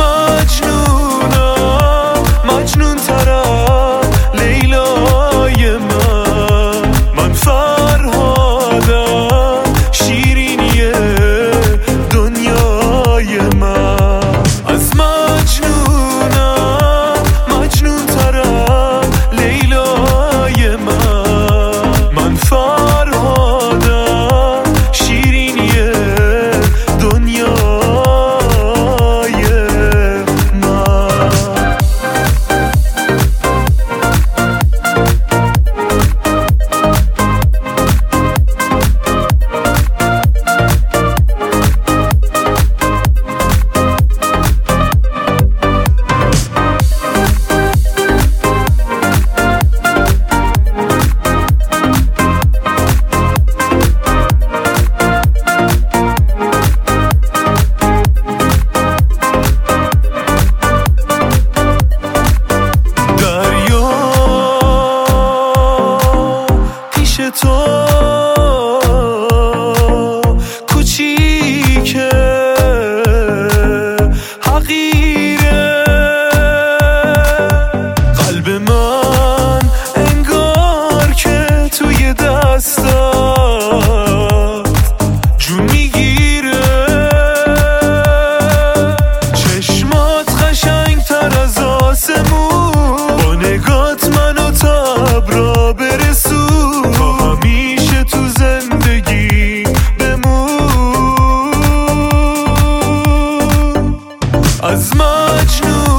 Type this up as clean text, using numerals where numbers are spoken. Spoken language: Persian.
مجنونم مجنون ترم لیلای من فرهادم شیرینی دنیای من. از مجنونم مجنون ترم لیلای من فرهادم شیرینی دنیای تو کوچیکه حقیره قلب من انگار که توی دستات جون میگیره. چشمات قشنگ تر از آسمون با نگات منو تاب را برسون. از مجنون